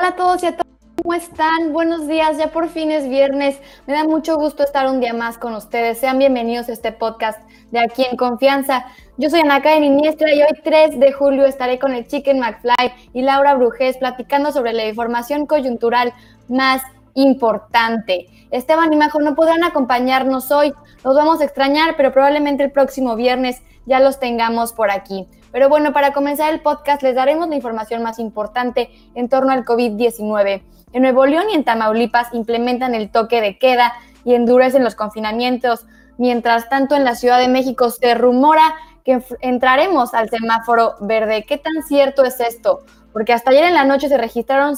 Hola a todos y a todas, ¿cómo están? Buenos días, ya por fin es viernes. Me da mucho gusto estar un día más con ustedes. Sean bienvenidos a este podcast de Aquí en Confianza. Yo soy Ana Karen Iniestra y hoy 3 de julio estaré con el Chicken McFly y Laura Brujés platicando sobre la información coyuntural más importante. Esteban y Majo no podrán acompañarnos hoy, los vamos a extrañar, pero probablemente el próximo viernes ya los tengamos por aquí. Pero bueno, para comenzar el podcast les daremos la información más importante en torno al COVID-19. En Nuevo León y en Tamaulipas implementan el toque de queda y endurecen los confinamientos. Mientras tanto, en la Ciudad de México se rumora que entraremos al semáforo verde. ¿Qué tan cierto es esto? Porque hasta ayer en la noche se registraron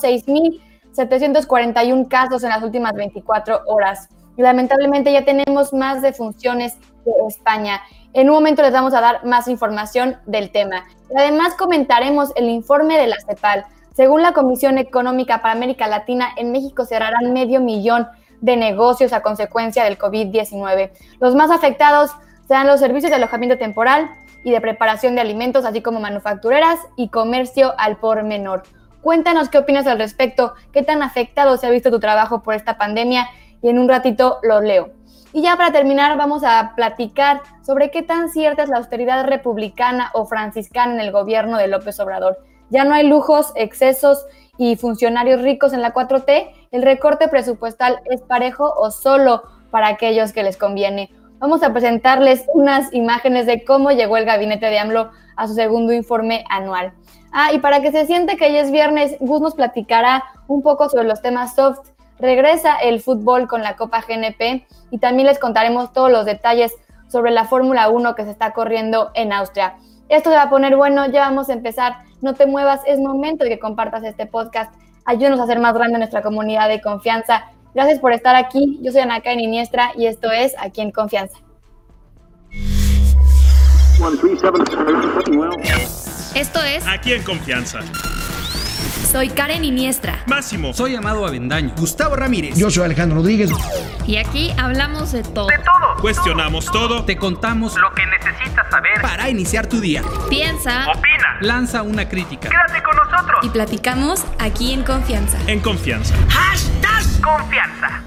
6,741 casos en las últimas 24 horas. Y lamentablemente ya tenemos más defunciones que España. En un momento les vamos a dar más información del tema. Y además comentaremos el informe de la CEPAL. Según la Comisión Económica para América Latina, en México cerrarán 500,000 de negocios a consecuencia del COVID-19. Los más afectados serán los servicios de alojamiento temporal y de preparación de alimentos, así como manufactureras y comercio al por menor. Cuéntanos qué opinas al respecto, qué tan afectado se ha visto tu trabajo por esta pandemia y en un ratito lo leo. Y ya para terminar vamos a platicar sobre qué tan cierta es la austeridad republicana o franciscana en el gobierno de López Obrador. Ya no hay lujos, excesos y funcionarios ricos en la 4T. ¿El recorte presupuestal es parejo o solo para aquellos que les conviene? Vamos a presentarles unas imágenes de cómo llegó el gabinete de AMLO a su segundo informe anual. Y para que se siente que ya es viernes, Gus nos platicará un poco sobre los temas soft. Regresa el fútbol con la Copa GNP y también les contaremos todos los detalles sobre la Fórmula 1 que se está corriendo en Austria. Esto se va a poner bueno, ya vamos a empezar. No te muevas, es momento de que compartas este podcast. Ayúdanos a hacer más grande nuestra comunidad de confianza. Gracias por estar aquí. Yo soy Ana Karen Iniestra y esto es Aquí en Confianza. Esto es Aquí en Confianza. Soy Karen Iniestra. Máximo. Soy Amado Avendaño. Gustavo Ramírez. Yo soy Alejandro Rodríguez. Y aquí hablamos de todo. Cuestionamos todo. Te contamos Lo que necesitas saber para iniciar tu día. Piensa. Opina. Lanza una crítica. Quédate con nosotros. Y platicamos aquí en Confianza. En Confianza. Confianza.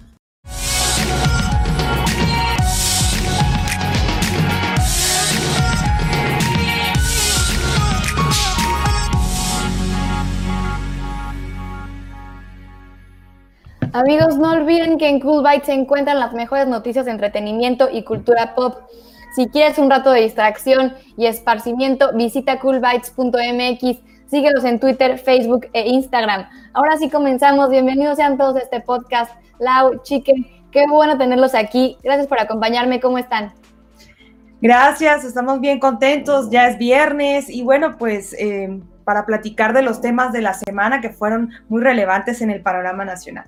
Amigos, no olviden que en Cool Bytes se encuentran las mejores noticias de entretenimiento y cultura pop. Si quieres un rato de distracción y esparcimiento, visita coolbytes.mx. Síguelos en Twitter, Facebook e Instagram. Ahora sí comenzamos. Bienvenidos sean todos a este podcast. Lau, Chicken, qué bueno tenerlos aquí. Gracias por acompañarme. ¿Cómo están? Gracias, estamos bien contentos. Ya es viernes y bueno, pues para platicar de los temas de la semana que fueron muy relevantes en el panorama nacional.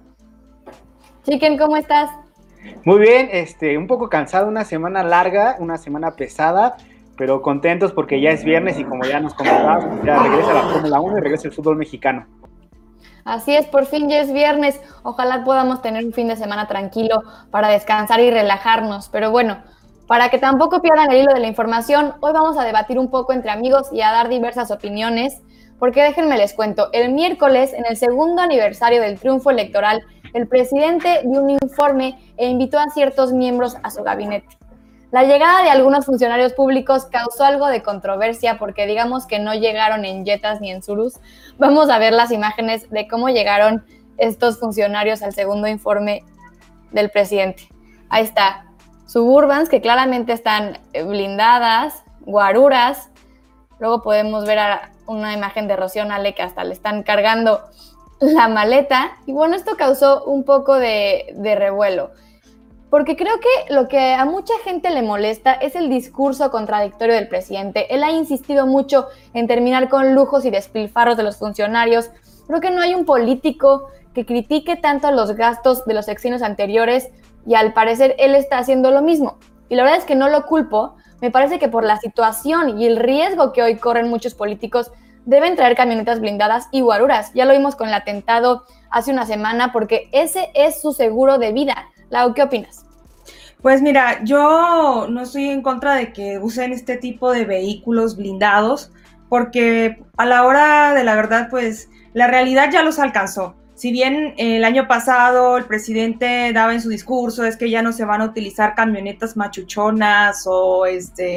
Chicken, ¿cómo estás? Muy bien, un poco cansado, una semana larga, una semana pesada, pero contentos porque ya es viernes y como ya nos comentabas, ya regresa la Fórmula 1 y regresa el fútbol mexicano. Así es, por fin ya es viernes. Ojalá podamos tener un fin de semana tranquilo para descansar y relajarnos, pero bueno, para que tampoco pierdan el hilo de la información, hoy vamos a debatir un poco entre amigos y a dar diversas opiniones, porque déjenme les cuento, el miércoles, en el segundo aniversario del triunfo electoral, el presidente dio un informe e invitó a ciertos miembros a su gabinete. La llegada de algunos funcionarios públicos causó algo de controversia porque digamos que no llegaron en jetas ni en surus. Vamos a ver las imágenes de cómo llegaron estos funcionarios al segundo informe del presidente. Ahí está. Suburbans, que claramente están blindadas, guaruras. Luego podemos ver una imagen de Rocío Nale que hasta le están cargando la maleta. Y bueno, esto causó un poco de revuelo, porque creo que lo que a mucha gente le molesta es el discurso contradictorio del presidente. Él ha insistido mucho en terminar con lujos y despilfarros de los funcionarios. Creo que no hay un político que critique tanto los gastos de los sexenios anteriores, y al parecer él está haciendo lo mismo. Y la verdad es que no lo culpo. Me parece que por la situación y el riesgo que hoy corren muchos políticos, deben traer camionetas blindadas y guaruras. Ya lo vimos con el atentado hace una semana, porque ese es su seguro de vida. Lau, ¿qué opinas? Pues mira, yo no estoy en contra de que usen este tipo de vehículos blindados, porque a la hora de la verdad, pues la realidad ya los alcanzó. Si bien el año pasado el presidente daba en su discurso es que ya no se van a utilizar camionetas machuchonas o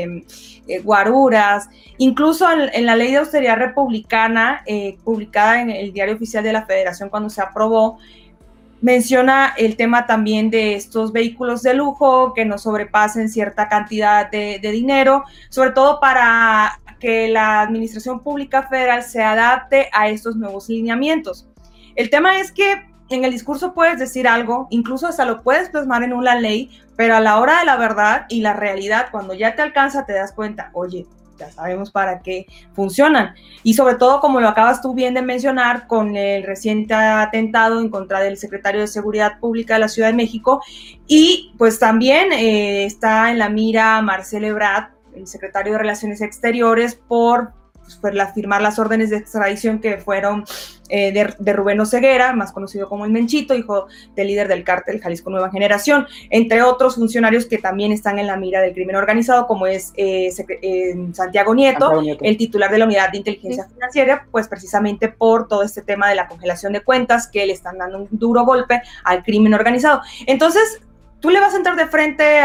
guaruras, incluso en la ley de austeridad republicana, publicada en el Diario Oficial de la Federación cuando se aprobó, menciona el tema también de estos vehículos de lujo que no sobrepasen cierta cantidad de dinero, sobre todo para que la administración pública federal se adapte a estos nuevos lineamientos. El tema es que en el discurso puedes decir algo, incluso hasta lo puedes plasmar en una ley, pero a la hora de la verdad y la realidad, cuando ya te alcanza, te das cuenta, oye, ya sabemos para qué funcionan. Y sobre todo, como lo acabas tú bien de mencionar, con el reciente atentado en contra del secretario de Seguridad Pública de la Ciudad de México, y pues también está en la mira Marcelo Ebrard, el secretario de Relaciones Exteriores, por firmar las órdenes de extradición que fueron de Rubén Oseguera, más conocido como el Menchito, hijo del líder del cártel Jalisco Nueva Generación, entre otros funcionarios que también están en la mira del crimen organizado, como es Santiago Nieto, el titular de la Unidad de Inteligencia Financiera, pues precisamente por todo este tema de la congelación de cuentas, que le están dando un duro golpe al crimen organizado. Entonces, tú le vas a entrar de frente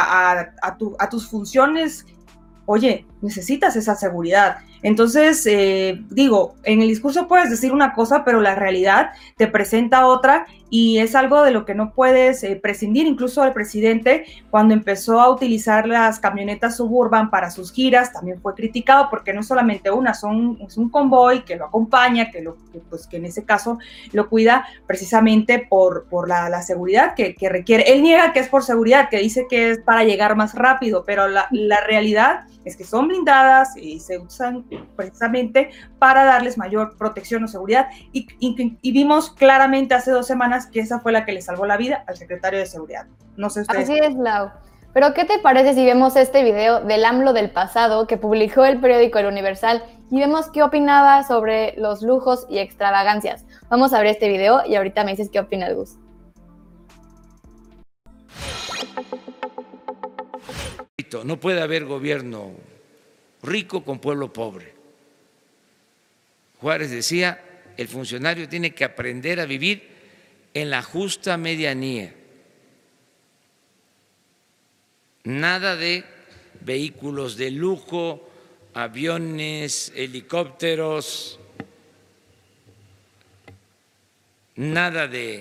a tus funciones. Oye, necesitas esa seguridad. Entonces, digo, en el discurso puedes decir una cosa, pero la realidad te presenta otra, y es algo de lo que no puedes prescindir. Incluso el presidente, cuando empezó a utilizar las camionetas Suburban para sus giras, también fue criticado, porque no solamente es un convoy que lo acompaña, que en ese caso lo cuida precisamente por la seguridad que requiere. Él niega que es por seguridad, que dice que es para llegar más rápido, pero la realidad es que son blindadas y se usan precisamente para darles mayor protección o seguridad, y vimos claramente hace 2 semanas que esa fue la que le salvó la vida al secretario de Seguridad. No sé ustedes. Así es, Lau. Pero ¿qué te parece si vemos este video del AMLO del pasado que publicó el periódico El Universal y vemos qué opinaba sobre los lujos y extravagancias? Vamos a ver este video y ahorita me dices qué opinas, Gus. No puede haber gobierno rico con pueblo pobre. Juárez decía, el funcionario tiene que aprender a vivir en la justa medianía. Nada de vehículos de lujo, aviones, helicópteros, nada de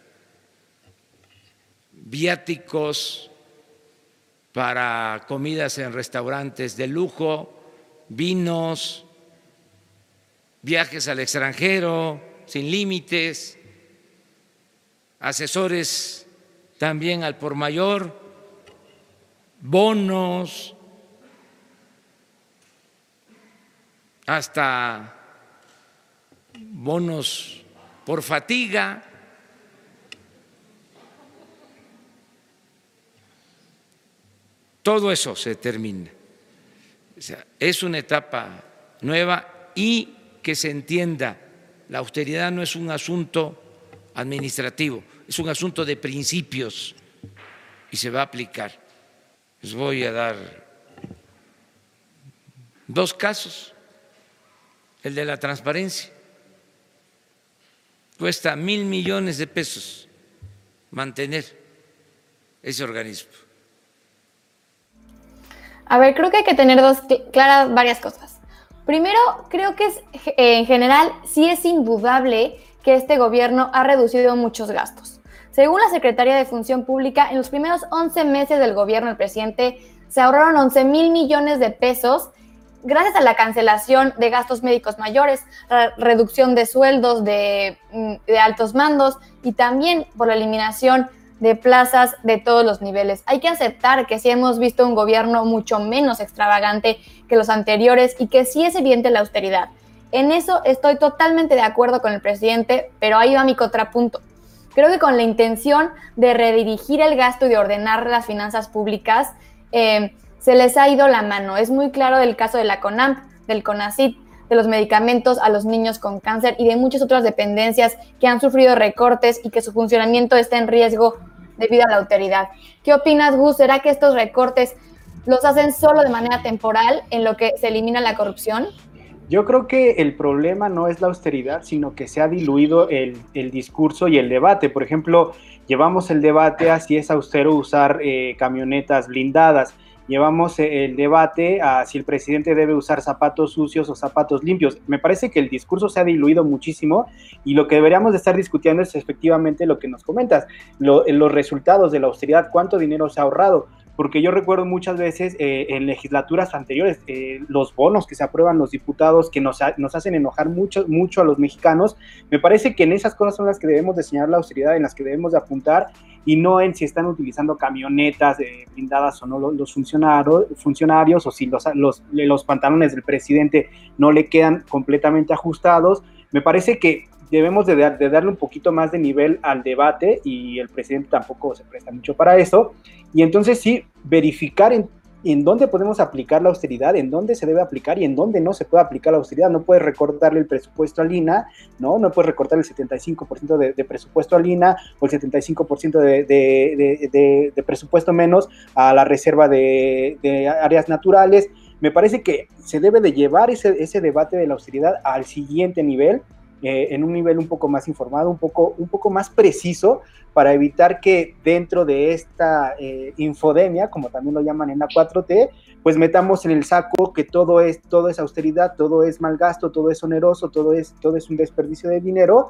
viáticos para comidas en restaurantes de lujo, vinos, viajes al extranjero sin límites, asesores también al por mayor, bonos, hasta bonos por fatiga. Todo eso se termina. O sea, es una etapa nueva, y que se entienda, la austeridad no es un asunto administrativo, es un asunto de principios y se va a aplicar. Les voy a dar 2 casos. El de la transparencia. Cuesta 1,000 millones de pesos mantener ese organismo. A ver, creo que hay que tener claras varias cosas. Primero, creo que en general sí es indudable que este gobierno ha reducido muchos gastos. Según la Secretaría de Función Pública, en los primeros 11 meses del gobierno del presidente se ahorraron 11,000 millones de pesos gracias a la cancelación de gastos médicos mayores, reducción de sueldos de altos mandos y también por la eliminación de plazas de todos los niveles. Hay que aceptar que sí hemos visto un gobierno mucho menos extravagante que los anteriores y que sí es evidente la austeridad. En eso estoy totalmente de acuerdo con el presidente, pero ahí va mi contrapunto. Creo que con la intención de redirigir el gasto y de ordenar las finanzas públicas, se les ha ido la mano. Es muy claro del caso de la CONAMP, del CONACYT, de los medicamentos a los niños con cáncer y de muchas otras dependencias que han sufrido recortes y que su funcionamiento está en riesgo debido a la austeridad. ¿Qué opinas, Gus? ¿Será que estos recortes los hacen solo de manera temporal en lo que se elimina la corrupción? Yo creo que el problema no es la austeridad, sino que se ha diluido el discurso y el debate. Por ejemplo, llevamos el debate a si es austero usar camionetas blindadas. Llevamos el debate a si el presidente debe usar zapatos sucios o zapatos limpios. Me parece que el discurso se ha diluido muchísimo y lo que deberíamos de estar discutiendo es efectivamente lo que nos comentas, los resultados de la austeridad, cuánto dinero se ha ahorrado. Porque yo recuerdo muchas veces en legislaturas anteriores los bonos que se aprueban los diputados que nos hacen enojar mucho a los mexicanos. Me parece que en esas cosas son las que debemos de señalar la austeridad, en las que debemos de apuntar, y no en si están utilizando camionetas blindadas o no los funcionarios, o si los pantalones del presidente no le quedan completamente ajustados. Me parece que debemos de darle un poquito más de nivel al debate, y el presidente tampoco se presta mucho para eso, y entonces sí, verificar en dónde podemos aplicar la austeridad, en dónde se debe aplicar y en dónde no se puede aplicar la austeridad. No puedes recortarle el presupuesto al INA, no puedes recortar el 75% de presupuesto al INA o el 75% de presupuesto menos a la reserva de áreas naturales. Me parece que se debe de llevar ese debate de la austeridad al siguiente nivel, en un nivel un poco más informado, un poco más preciso, para evitar que dentro de esta infodemia, como también lo llaman en la 4T, pues metamos en el saco que todo es austeridad, todo es mal gasto, todo es oneroso, todo es un desperdicio de dinero,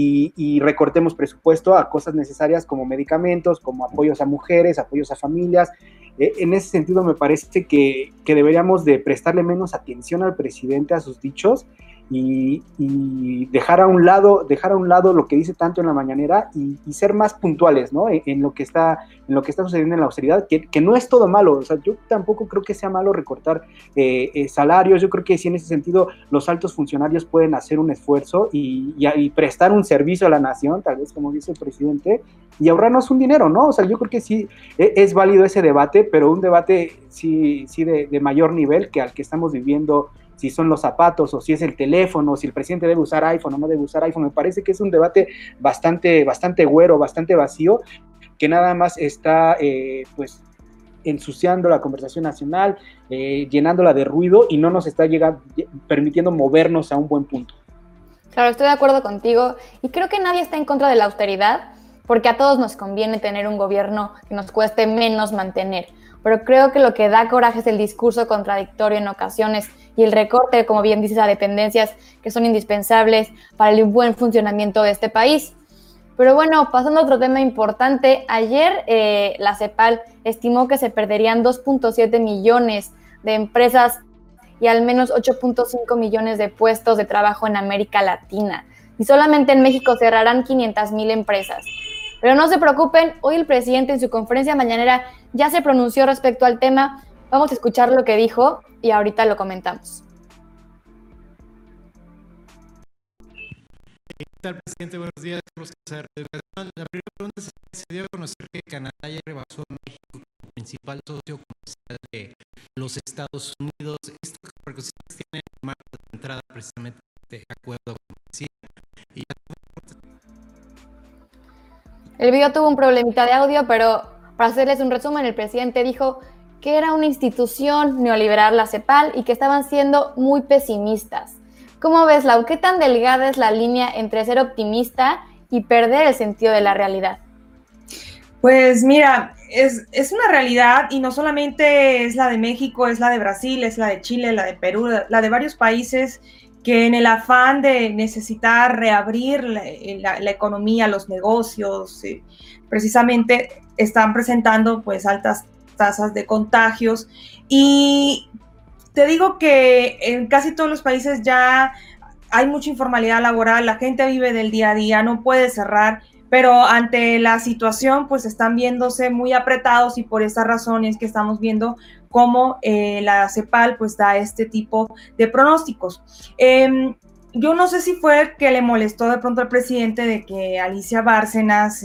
y recortemos presupuesto a cosas necesarias como medicamentos, como apoyos a mujeres, apoyos a familias. En ese sentido me parece que deberíamos de prestarle menos atención al presidente, a sus dichos, y dejar a un lado lo que dice tanto en la mañanera, y ser más puntuales, ¿no? en lo que está sucediendo en la austeridad, que no es todo malo. O sea, yo tampoco creo que sea malo recortar salarios. Yo creo que sí, en ese sentido los altos funcionarios pueden hacer un esfuerzo y prestar un servicio a la nación, tal vez como dice el presidente, y ahorrarnos un dinero, ¿no? O sea, yo creo que sí es válido ese debate, pero un debate sí de mayor nivel que al que estamos viviendo, si son los zapatos o si es el teléfono, si el presidente debe usar iPhone o no debe usar iPhone. Me parece que es un debate bastante güero, bastante vacío, que nada más está pues ensuciando la conversación nacional, llenándola de ruido, y no nos está permitiendo movernos a un buen punto. Claro, estoy de acuerdo contigo, y creo que nadie está en contra de la austeridad, porque a todos nos conviene tener un gobierno que nos cueste menos mantener. Pero creo que lo que da coraje es el discurso contradictorio en ocasiones y el recorte, como bien dices, a dependencias que son indispensables para el buen funcionamiento de este país. Pero bueno, pasando a otro tema importante, ayer la CEPAL estimó que se perderían 2.7 millones de empresas y al menos 8.5 millones de puestos de trabajo en América Latina. Y solamente en México cerrarán 500,000 empresas. Pero no se preocupen, hoy el presidente en su conferencia mañanera ya se pronunció respecto al tema. Vamos a escuchar lo que dijo y ahorita lo comentamos. ¿Qué tal, presidente? Buenos días. La primera pregunta es: se dio a conocer que Canadá ya rebasó a México como principal socio comercial de los Estados Unidos. ¿Esto qué repercusiones tiene en el marco de entrada precisamente de acuerdo comercial? Y el video tuvo un problemita de audio, pero para hacerles un resumen, el presidente dijo que era una institución neoliberal la CEPAL y que estaban siendo muy pesimistas. ¿Cómo ves, Lau? ¿Qué tan delgada es la línea entre ser optimista y perder el sentido de la realidad? Pues mira, es una realidad, y no solamente es la de México, es la de Brasil, es la de Chile, la de Perú, la de varios países que en el afán de necesitar reabrir la economía, los negocios, precisamente están presentando pues altas tasas de contagios. Y te digo que en casi todos los países ya hay mucha informalidad laboral, la gente vive del día a día, no puede cerrar, pero ante la situación pues están viéndose muy apretados, y por esa razón es que estamos viendo cómo la CEPAL pues da este tipo de pronósticos. Yo no sé si fue que le molestó de pronto al presidente de que Alicia Bárcenas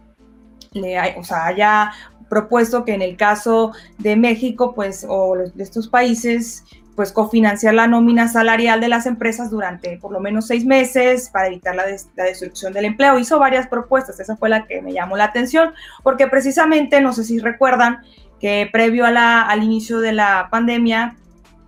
haya propuesto que en el caso de México pues o de estos países pues cofinanciar la nómina salarial de las empresas durante por lo menos 6 meses para evitar la destrucción del empleo. Hizo varias propuestas, esa fue la que me llamó la atención, porque precisamente, no sé si recuerdan, que previo al inicio de la pandemia,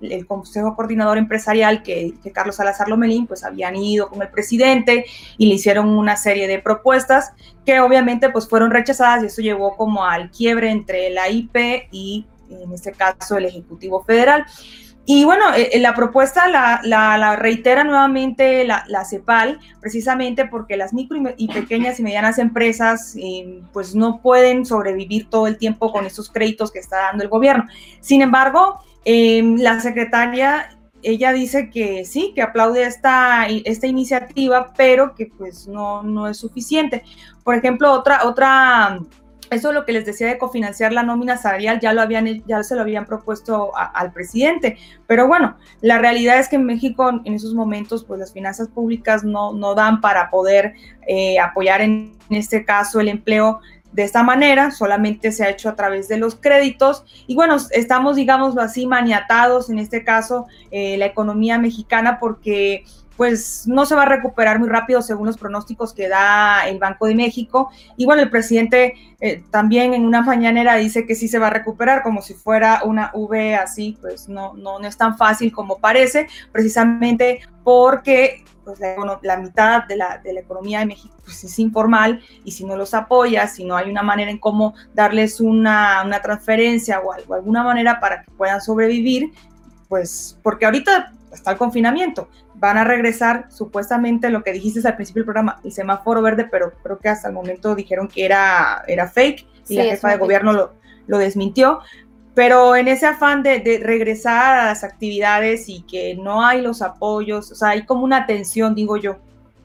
el Consejo Coordinador Empresarial que Carlos Salazar Lomelín pues habían ido con el presidente y le hicieron una serie de propuestas que obviamente pues fueron rechazadas, y eso llevó como al quiebre entre la IP y en este caso el Ejecutivo Federal. Y bueno, la propuesta la reitera nuevamente la CEPAL, precisamente porque las micro y pequeñas y medianas empresas pues no pueden sobrevivir todo el tiempo con esos créditos que está dando el gobierno. Sin embargo, la secretaria, ella dice que sí, que aplaude esta iniciativa, pero que pues no es suficiente. Por ejemplo, otra eso es lo que les decía de cofinanciar la nómina salarial, ya se lo habían propuesto al presidente, pero bueno, la realidad es que en México en esos momentos pues las finanzas públicas no dan para poder apoyar en este caso el empleo de esta manera, solamente se ha hecho a través de los créditos, y bueno, estamos, digámoslo así, maniatados en este caso la economía mexicana, porque pues no se va a recuperar muy rápido según los pronósticos que da el Banco de México. Y bueno, el presidente también en una mañanera dice que sí se va a recuperar, como si fuera una V así, pues no es tan fácil como parece, precisamente porque pues la mitad de la economía de México pues es informal, y si no los apoyas, si no hay una manera en cómo darles una transferencia o alguna manera para que puedan sobrevivir, pues porque ahorita está el confinamiento, van a regresar supuestamente lo que dijiste al principio del programa, el semáforo verde, pero creo que hasta el momento dijeron que era fake, y sí, la jefa de gobierno lo desmintió, pero en ese afán de regresar a las actividades y que no hay los apoyos, o sea, hay como una tensión, digo yo.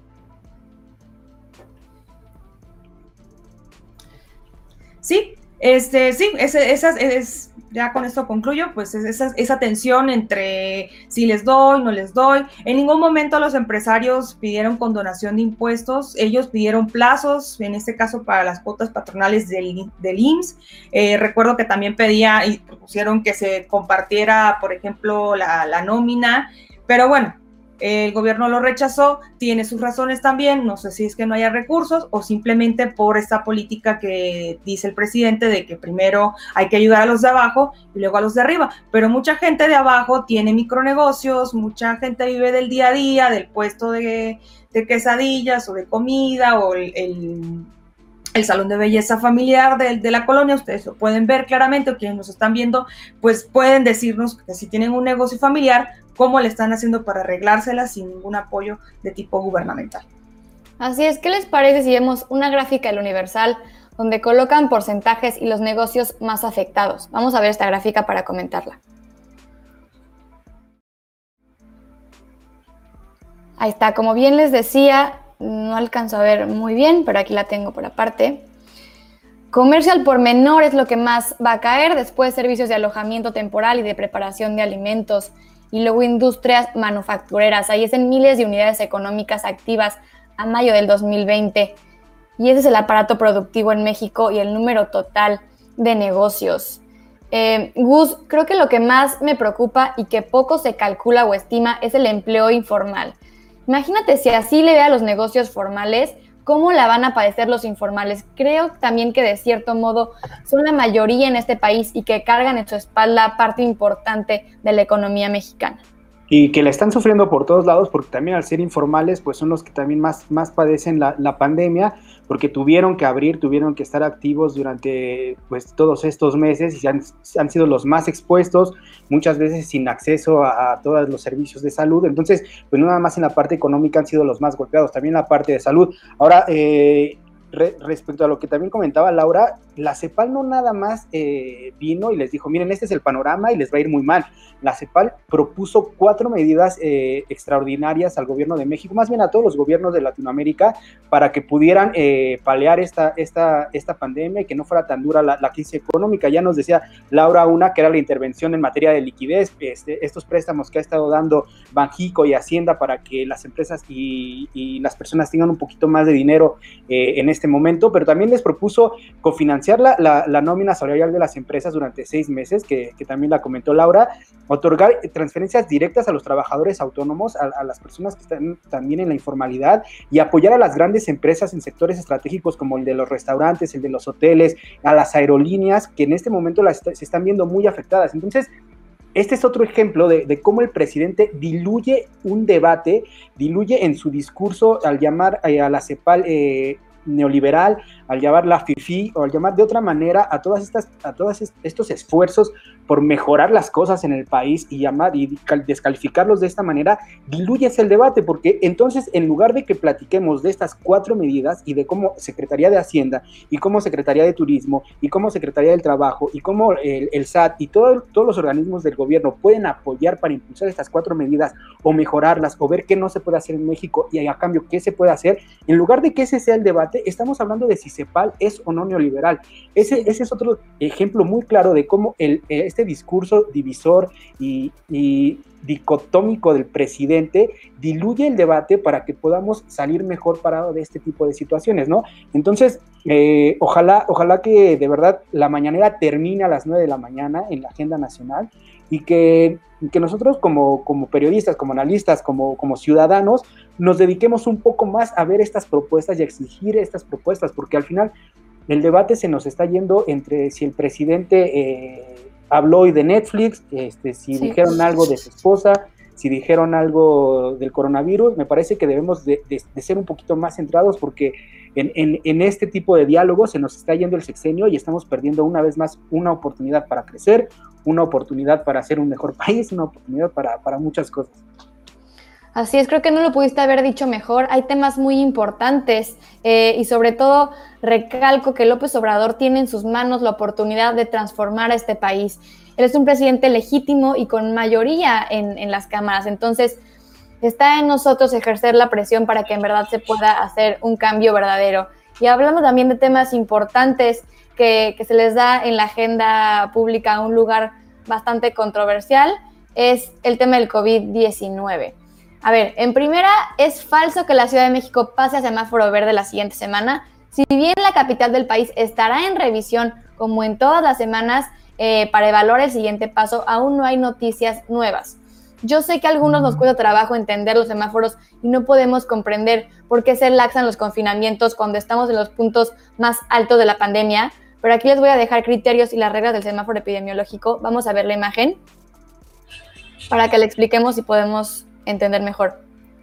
Sí, ya con esto concluyo, pues esa tensión entre si les doy, no les doy. En ningún momento los empresarios pidieron condonación de impuestos, ellos pidieron plazos, en este caso para las cuotas patronales del IMSS. Recuerdo que también pedía y propusieron que se compartiera, por ejemplo, la nómina, pero bueno, el gobierno lo rechazó, tiene sus razones también, no sé si es que no haya recursos o simplemente por esta política que dice el presidente de que primero hay que ayudar a los de abajo y luego a los de arriba, pero mucha gente de abajo tiene micronegocios, mucha gente vive del día a día, del puesto de quesadillas o de comida o el salón de belleza familiar de la colonia. Ustedes lo pueden ver claramente, o quienes nos están viendo, pues pueden decirnos que si tienen un negocio familiar, cómo le están haciendo para arreglársela sin ningún apoyo de tipo gubernamental. Así es, ¿qué les parece si vemos una gráfica del Universal donde colocan porcentajes y los negocios más afectados? Vamos a ver esta gráfica para comentarla. Ahí está, como bien les decía, no alcanzo a ver muy bien, pero aquí la tengo por aparte. Comercio al por menor es lo que más va a caer, después servicios de alojamiento temporal y de preparación de alimentos, y luego industrias manufactureras. Ahí es en miles de unidades económicas activas a mayo del 2020. Y ese es el aparato productivo en México y el número total de negocios. Gus, creo que lo que más me preocupa y que poco se calcula o estima es el empleo informal. Imagínate si así le ve a los negocios formales, ¿cómo la van a padecer los informales? Creo también que de cierto modo son la mayoría en este país y que cargan en su espalda parte importante de la economía mexicana. Y que la están sufriendo por todos lados, porque también al ser informales, pues son los que también más padecen la pandemia, porque tuvieron que abrir, tuvieron que estar activos durante pues todos estos meses y han sido los más expuestos, muchas veces sin acceso a todos los servicios de salud. Entonces, pues no nada más en la parte económica han sido los más golpeados, también en la parte de salud. Ahora, respecto a lo que también comentaba Laura, la CEPAL no nada más vino y les dijo, miren, este es el panorama y les va a ir muy mal. La CEPAL propuso 4 medidas extraordinarias al gobierno de México, más bien a todos los gobiernos de Latinoamérica, para que pudieran paliar esta pandemia y que no fuera tan dura la crisis económica. Ya nos decía Laura una, que era la intervención en materia de liquidez, estos préstamos que ha estado dando Banjico y Hacienda para que las empresas y las personas tengan un poquito más de dinero en este momento, pero también les propuso cofinanciar la nómina salarial de las empresas durante 6 meses, que también la comentó Laura, otorgar transferencias directas a los trabajadores autónomos, a las personas que están también en la informalidad, y apoyar a las grandes empresas en sectores estratégicos como el de los restaurantes, el de los hoteles, a las aerolíneas, que en este momento se están viendo muy afectadas. Entonces, este es otro ejemplo de cómo el presidente diluye un debate, diluye en su discurso al llamar a la CEPAL neoliberal, al llamarla FIFI o al llamar de otra manera a todos estos esfuerzos por mejorar las cosas en el país y descalificarlos de esta manera, diluyes el debate, porque entonces en lugar de que platiquemos de estas 4 medidas y de cómo Secretaría de Hacienda y cómo Secretaría de Turismo y cómo Secretaría del Trabajo y cómo el SAT y todos los organismos del gobierno pueden apoyar para impulsar estas 4 medidas o mejorarlas o ver qué no se puede hacer en México y a cambio qué se puede hacer, en lugar de que ese sea el debate, estamos hablando de si CEPAL es o no neoliberal. Ese es otro ejemplo muy claro de cómo este discurso divisor y dicotómico del presidente diluye el debate para que podamos salir mejor parados de este tipo de situaciones, ¿no? Entonces, ojalá que de verdad la mañanera termine a las 9 de la mañana en la agenda nacional y que nosotros como periodistas, como analistas, como ciudadanos, nos dediquemos un poco más a ver estas propuestas y a exigir estas propuestas, porque al final el debate se nos está yendo entre si el presidente habló hoy de Netflix, si dijeron algo de su esposa, si dijeron algo del coronavirus. Me parece que debemos de ser un poquito más centrados, porque en este tipo de diálogo se nos está yendo el sexenio y estamos perdiendo una vez más una oportunidad para crecer, una oportunidad para hacer un mejor país, una oportunidad para muchas cosas. Así es, creo que no lo pudiste haber dicho mejor. Hay temas muy importantes y sobre todo recalco que López Obrador tiene en sus manos la oportunidad de transformar a este país. Él es un presidente legítimo y con mayoría en las cámaras, entonces está en nosotros ejercer la presión para que en verdad se pueda hacer un cambio verdadero. Y hablando también de temas importantes que se les da en la agenda pública un lugar bastante controversial, es el tema del COVID-19. A ver, en primera, es falso que la Ciudad de México pase a semáforo verde la siguiente semana. Si bien la capital del país estará en revisión, como en todas las semanas, para evaluar el siguiente paso, aún no hay noticias nuevas. Yo sé que a algunos nos cuesta trabajo entender los semáforos y no podemos comprender por qué se laxan los confinamientos cuando estamos en los puntos más altos de la pandemia, pero aquí les voy a dejar criterios y las reglas del semáforo epidemiológico. Vamos a ver la imagen para que le expliquemos y podemos entender mejor.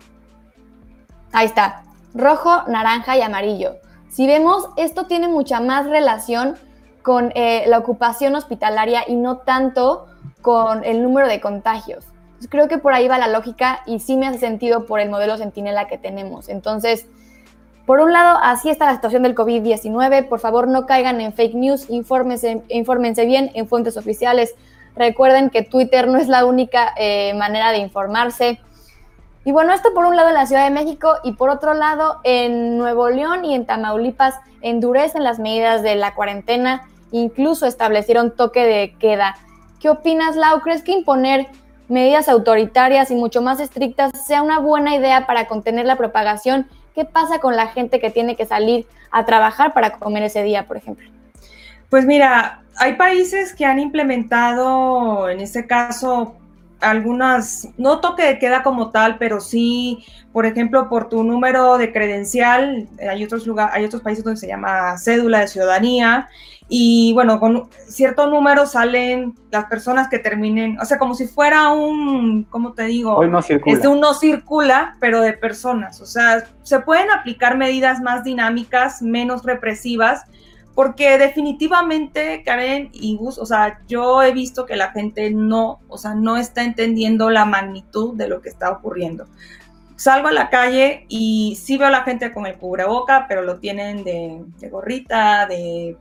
Ahí está, rojo, naranja y amarillo. Si vemos, esto tiene mucha más relación con la ocupación hospitalaria y no tanto con el número de contagios. Entonces, creo que por ahí va la lógica y sí me hace sentido por el modelo Centinela que tenemos. Entonces, por un lado, así está la situación del COVID-19. Por favor, no caigan en fake news, infórmense bien en fuentes oficiales. Recuerden que Twitter no es la única manera de informarse. Y bueno, esto por un lado en la Ciudad de México y por otro lado en Nuevo León y en Tamaulipas endurecen las medidas de la cuarentena, incluso establecieron toque de queda. ¿Qué opinas, Lau? ¿Crees que imponer medidas autoritarias y mucho más estrictas sea una buena idea para contener la propagación? ¿Qué pasa con la gente que tiene que salir a trabajar para comer ese día, por ejemplo? Pues mira, hay países que han implementado, en este caso, algunas, no toque de queda como tal, pero sí, por ejemplo, por tu número de credencial. Hay otros países donde se llama cédula de ciudadanía, y bueno, con cierto número salen las personas que terminen, o sea, como si fuera un, ¿cómo te digo? Hoy no circula. Un no circula, pero de personas. O sea, se pueden aplicar medidas más dinámicas, menos represivas, porque definitivamente, Karen y Gus, o sea, yo he visto que la gente no está entendiendo la magnitud de lo que está ocurriendo. Salgo a la calle y sí veo a la gente con el cubreboca, pero lo tienen de gorrita, de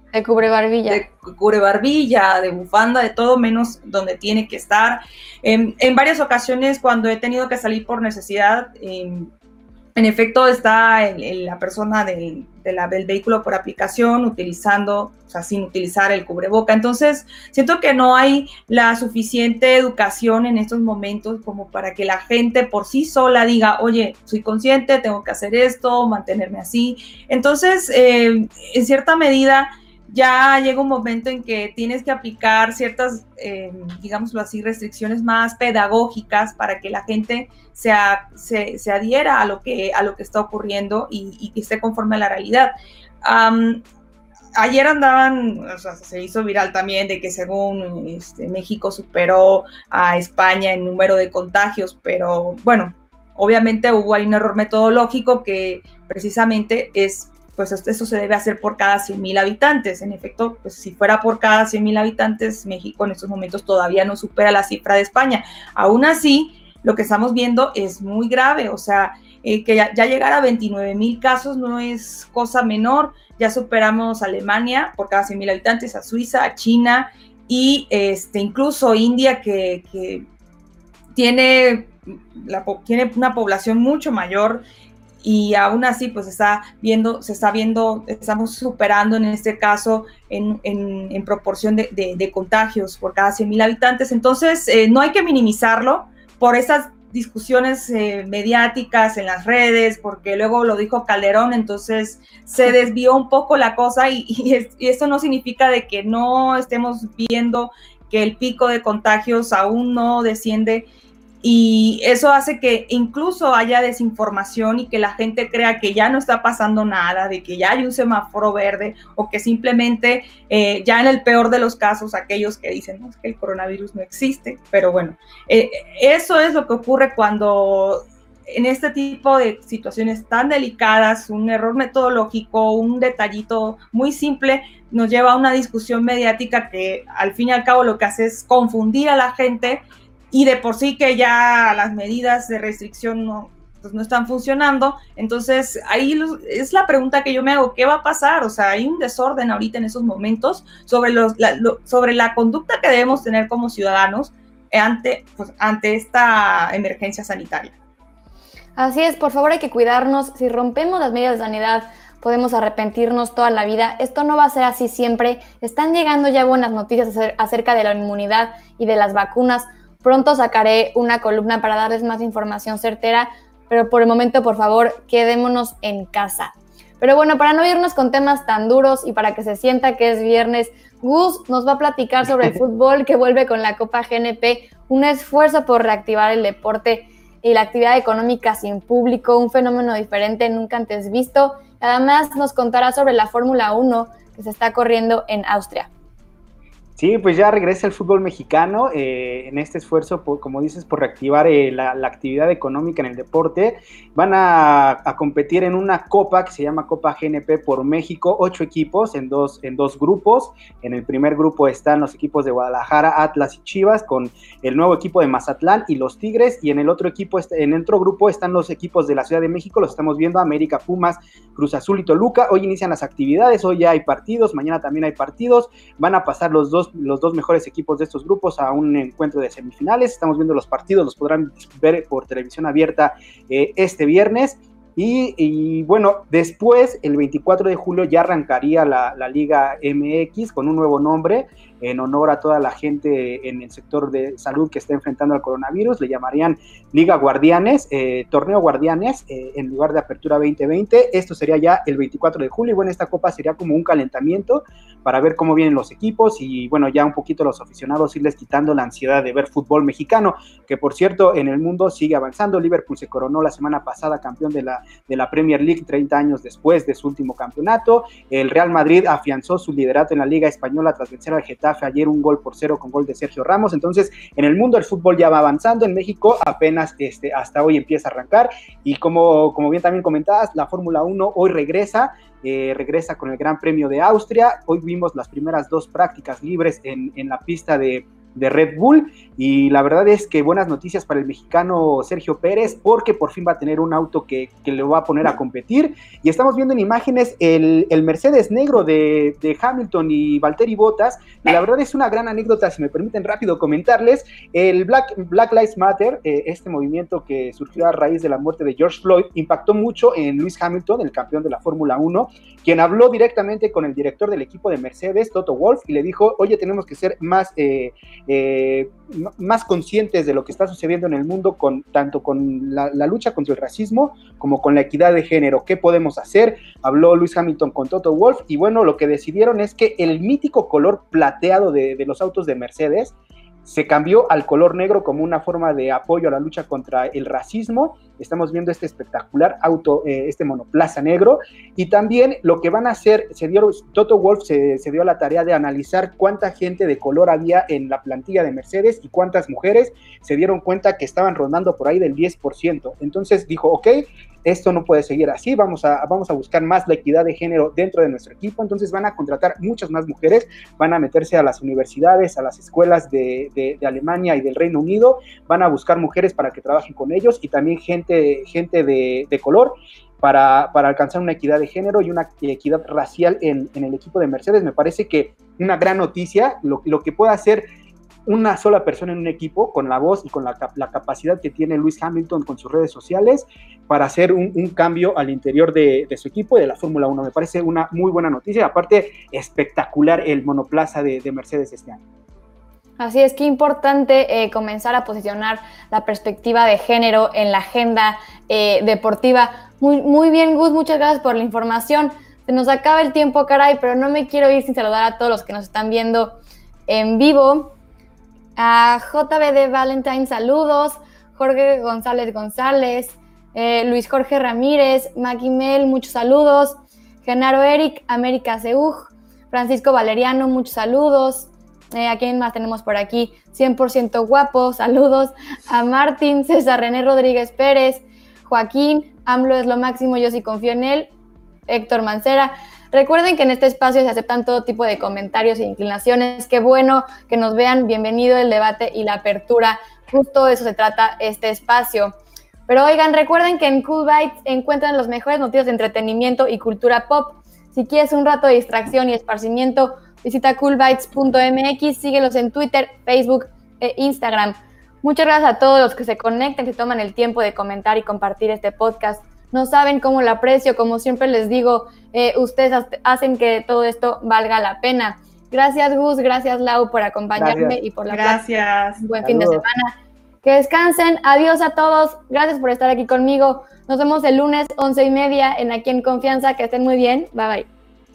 cubrebarbilla, de bufanda, de todo menos donde tiene que estar. En varias ocasiones, cuando he tenido que salir por necesidad, en efecto está la persona del vehículo por aplicación utilizando, o sea, sin utilizar el cubreboca. Entonces, siento que no hay la suficiente educación en estos momentos como para que la gente por sí sola diga, oye, soy consciente, tengo que hacer esto, mantenerme así. Entonces, en cierta medida, ya llega un momento en que tienes que aplicar ciertas, digámoslo así, restricciones más pedagógicas para que la gente se adhiera a lo que está ocurriendo y que esté conforme a la realidad. ayer andaban, o sea, se hizo viral también de que según México superó a España en número de contagios, pero bueno, obviamente hubo ahí un error metodológico que precisamente pues eso se debe hacer por cada 100,000 habitantes. En efecto, pues si fuera por cada 100,000 habitantes, México en estos momentos todavía no supera la cifra de España. Aún así, lo que estamos viendo es muy grave, o sea, que ya llegar a 29,000 casos no es cosa menor. Ya superamos a Alemania por cada 100,000 habitantes, a Suiza, a China y incluso India que tiene una población mucho mayor y aún así pues estamos superando en este caso en proporción de contagios por cada 100,000 habitantes. Entonces no hay que minimizarlo por esas discusiones mediáticas en las redes, porque luego lo dijo Calderón, entonces se desvió un poco la cosa y esto no significa de que no estemos viendo que el pico de contagios aún no desciende, y eso hace que incluso haya desinformación y que la gente crea que ya no está pasando nada, de que ya hay un semáforo verde, o que simplemente ya en el peor de los casos aquellos que dicen no, es que el coronavirus no existe. Pero bueno, eso es lo que ocurre cuando en este tipo de situaciones tan delicadas, un error metodológico, un detallito muy simple nos lleva a una discusión mediática que al fin y al cabo lo que hace es confundir a la gente. Y de por sí que ya las medidas de restricción no están funcionando. Entonces, ahí es la pregunta que yo me hago, ¿qué va a pasar? O sea, hay un desorden ahorita en esos momentos sobre la conducta que debemos tener como ciudadanos ante esta emergencia sanitaria. Así es, por favor hay que cuidarnos. Si rompemos las medidas de sanidad, podemos arrepentirnos toda la vida. Esto no va a ser así siempre. Están llegando ya buenas noticias acerca de la inmunidad y de las vacunas. Pronto sacaré una columna para darles más información certera, pero por el momento, por favor, quedémonos en casa. Pero bueno, para no irnos con temas tan duros y para que se sienta que es viernes, Gus nos va a platicar sobre el fútbol que vuelve con la Copa GNP, un esfuerzo por reactivar el deporte y la actividad económica sin público, un fenómeno diferente nunca antes visto. Además, nos contará sobre la Fórmula 1 que se está corriendo en Austria. Sí, pues ya regresa el fútbol mexicano en este esfuerzo, como dices, por reactivar la actividad económica en el deporte. Van a competir en una copa que se llama Copa GNP por México, 8 equipos en dos grupos. En el primer grupo están los equipos de Guadalajara, Atlas y Chivas, con el nuevo equipo de Mazatlán y los Tigres, y en el otro grupo están los equipos de la Ciudad de México, los estamos viendo, América, Pumas, Cruz Azul y Toluca. Hoy inician las actividades, hoy ya hay partidos, mañana también hay partidos. Van a pasar los dos mejores equipos de estos grupos a un encuentro de semifinales. Estamos viendo los partidos, los podrán ver por televisión abierta este viernes. Y bueno, después, el 24 de julio, ya arrancaría la Liga MX con un nuevo nombre, en honor a toda la gente en el sector de salud que está enfrentando al coronavirus. Le llamarían Liga Guardianes, Torneo Guardianes, en lugar de Apertura 2020. Esto sería ya el 24 de julio, y bueno, esta copa sería como un calentamiento para ver cómo vienen los equipos, y bueno, ya un poquito los aficionados irles quitando la ansiedad de ver fútbol mexicano, que por cierto, en el mundo sigue avanzando. Liverpool se coronó la semana pasada campeón de la Premier League 30 años después de su último campeonato. El Real Madrid afianzó su liderato en la Liga Española tras vencer al Getafe ayer 1-0 con gol de Sergio Ramos. Entonces, en el mundo el fútbol ya va avanzando. En México apenas hasta hoy empieza a arrancar, y como bien también comentabas, la Fórmula 1 hoy regresa con el Gran Premio de Austria. Hoy vimos las primeras 2 prácticas libres en la pista de Red Bull, y la verdad es que buenas noticias para el mexicano Sergio Pérez, porque por fin va a tener un auto que le va a poner a competir, y estamos viendo en imágenes el Mercedes negro de Hamilton y Valtteri Bottas, y la verdad es una gran anécdota, si me permiten rápido comentarles. El Black Lives Matter, este movimiento que surgió a raíz de la muerte de George Floyd, impactó mucho en Lewis Hamilton, el campeón de la Fórmula 1, quien habló directamente con el director del equipo de Mercedes, Toto Wolff, y le dijo, oye, tenemos que ser más conscientes de lo que está sucediendo en el mundo, tanto con la lucha contra el racismo como con la equidad de género. ¿Qué podemos hacer? Habló Lewis Hamilton con Toto Wolff, y bueno, lo que decidieron es que el mítico color plateado de los autos de Mercedes se cambió al color negro como una forma de apoyo a la lucha contra el racismo, estamos viendo este espectacular auto, este monoplaza negro, y también lo que van a hacer, Toto Wolff se dio a la tarea de analizar cuánta gente de color había en la plantilla de Mercedes y cuántas mujeres. Se dieron cuenta que estaban rondando por ahí del 10%, entonces dijo, ok, esto no puede seguir así, vamos a buscar más la equidad de género dentro de nuestro equipo. Entonces van a contratar muchas más mujeres, van a meterse a las universidades, a las escuelas de Alemania y del Reino Unido, van a buscar mujeres para que trabajen con ellos y también gente de color para alcanzar una equidad de género y una equidad racial en el equipo de Mercedes. Me parece que una gran noticia, lo que pueda hacer una sola persona en un equipo, con la voz y con la capacidad que tiene Lewis Hamilton con sus redes sociales para hacer un cambio al interior de su equipo y de la Fórmula 1. Me parece una muy buena noticia, aparte espectacular el monoplaza de Mercedes este año. Así es, que importante comenzar a posicionar la perspectiva de género en la agenda deportiva. Muy bien, Gus, muchas gracias por la información. Se nos acaba el tiempo, caray, pero no me quiero ir sin saludar a todos los que nos están viendo en vivo. A JBD Valentine, saludos. Jorge González, Luis Jorge Ramírez, Maquimel, muchos saludos. Genaro Eric, América Seuj, Francisco Valeriano, muchos saludos. ¿A quién más tenemos por aquí? 100% guapo, saludos. A Martín, César René Rodríguez Pérez, Joaquín, AMLO es lo máximo, yo sí confío en él. Héctor Mancera. Recuerden que en este espacio se aceptan todo tipo de comentarios e inclinaciones. Qué bueno que nos vean. Bienvenido el debate y la apertura. Justo de eso se trata este espacio. Pero oigan, recuerden que en Cool Bites encuentran los mejores noticias de entretenimiento y cultura pop. Si quieres un rato de distracción y esparcimiento, visita coolbites.mx, síguelos en Twitter, Facebook e Instagram. Muchas gracias a todos los que se conectan, que toman el tiempo de comentar y compartir este podcast. No saben cómo lo aprecio, como siempre les digo, ustedes hacen que todo esto valga la pena. Gracias, Gus, gracias, Lau, por acompañarme y por la Gracias. Un buen fin de semana. Que descansen, adiós a todos, gracias por estar aquí conmigo. Nos vemos el lunes 11:30 en Aquí en Confianza, que estén muy bien, bye bye.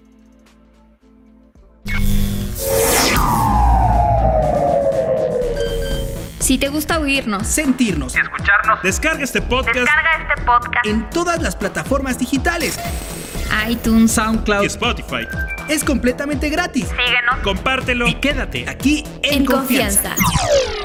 Si te gusta oírnos, sentirnos y escucharnos, Descarga este podcast en todas las plataformas digitales. iTunes, SoundCloud y Spotify. Es completamente gratis. Compártelo Y quédate aquí en en confianza.